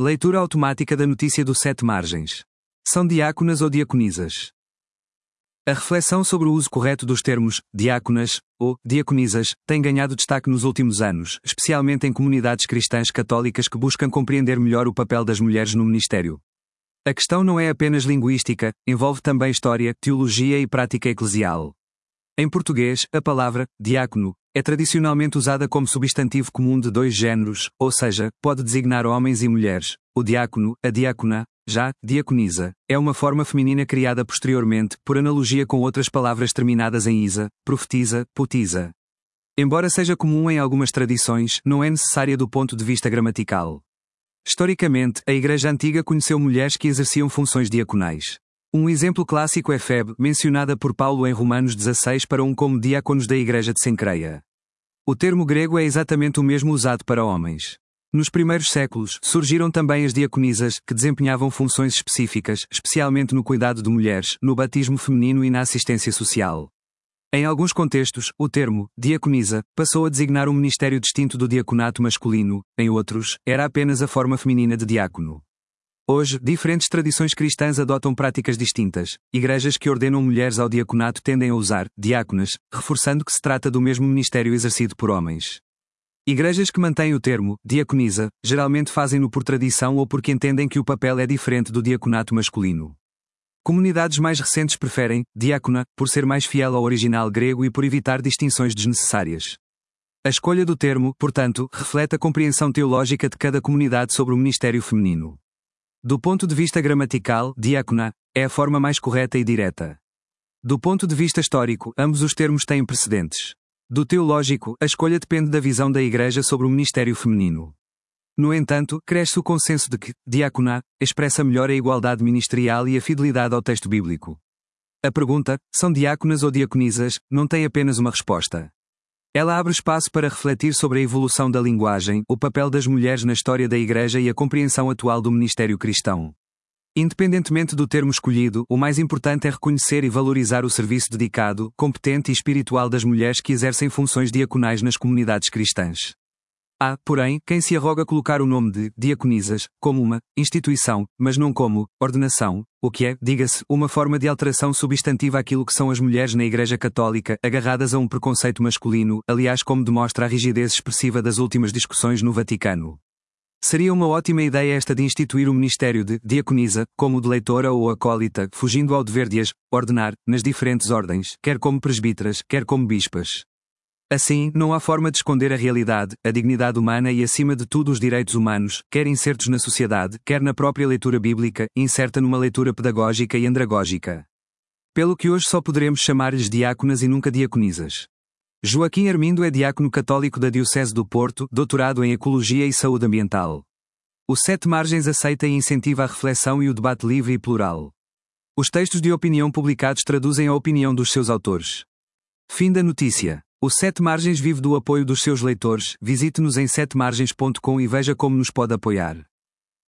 Leitura automática da notícia do Sete Margens. São diáconas ou diaconisas? A reflexão sobre o uso correto dos termos diáconas ou diaconisas tem ganhado destaque nos últimos anos, especialmente em comunidades cristãs católicas que buscam compreender melhor o papel das mulheres no ministério. A questão não é apenas linguística, envolve também história, teologia e prática eclesial. Em português, a palavra diácono é tradicionalmente usada como substantivo comum de dois géneros, ou seja, pode designar homens e mulheres. O diácono, a diácona, já, diaconisa, é uma forma feminina criada posteriormente, por analogia com outras palavras terminadas em isa, profetiza, poetisa. Embora seja comum em algumas tradições, não é necessária do ponto de vista gramatical. Historicamente, a Igreja Antiga conheceu mulheres que exerciam funções diaconais. Um exemplo clássico é Febe, mencionada por Paulo em Romanos 16 para como diáconos da Igreja de Cencreia. O termo grego é exatamente o mesmo usado para homens. Nos primeiros séculos, surgiram também as diaconisas, que desempenhavam funções específicas, especialmente no cuidado de mulheres, no batismo feminino e na assistência social. Em alguns contextos, o termo diaconisa passou a designar um ministério distinto do diaconato masculino, em outros, era apenas a forma feminina de diácono. Hoje, diferentes tradições cristãs adotam práticas distintas. Igrejas que ordenam mulheres ao diaconato tendem a usar diáconas, reforçando que se trata do mesmo ministério exercido por homens. Igrejas que mantêm o termo diaconisa, geralmente fazem-no por tradição ou porque entendem que o papel é diferente do diaconato masculino. Comunidades mais recentes preferem diácona, por ser mais fiel ao original grego e por evitar distinções desnecessárias. A escolha do termo, portanto, reflete a compreensão teológica de cada comunidade sobre o ministério feminino. Do ponto de vista gramatical, diácona é a forma mais correta e direta. Do ponto de vista histórico, ambos os termos têm precedentes. Do teológico, a escolha depende da visão da Igreja sobre o ministério feminino. No entanto, cresce o consenso de que diácona expressa melhor a igualdade ministerial e a fidelidade ao texto bíblico. A pergunta, são diáconas ou diaconisas, não tem apenas uma resposta. Ela abre espaço para refletir sobre a evolução da linguagem, o papel das mulheres na história da Igreja e a compreensão atual do ministério cristão. Independentemente do termo escolhido, o mais importante é reconhecer e valorizar o serviço dedicado, competente e espiritual das mulheres que exercem funções diaconais nas comunidades cristãs. Há, porém, quem se arroga colocar o nome de diaconisas como uma instituição, mas não como ordenação, o que é, diga-se, uma forma de alteração substantiva àquilo que são as mulheres na Igreja Católica, agarradas a um preconceito masculino, aliás, como demonstra a rigidez expressiva das últimas discussões no Vaticano. Seria uma ótima ideia esta de instituir o ministério de diaconisa, como de leitora ou acólita, fugindo ao dever de as ordenar, nas diferentes ordens, quer como presbíteras, quer como bispas. Assim, não há forma de esconder a realidade, a dignidade humana e acima de tudo os direitos humanos, quer insertos na sociedade, quer na própria leitura bíblica, inserta numa leitura pedagógica e andragógica. Pelo que hoje só poderemos chamar-lhes diáconas e nunca diaconisas. Joaquim Armindo é diácono católico da Diocese do Porto, doutorado em Ecologia e Saúde Ambiental. O Sete Margens aceita e incentiva a reflexão e o debate livre e plural. Os textos de opinião publicados traduzem a opinião dos seus autores. Fim da notícia. O Sete Margens vive do apoio dos seus leitores. Visite-nos em setemargens.com e veja como nos pode apoiar.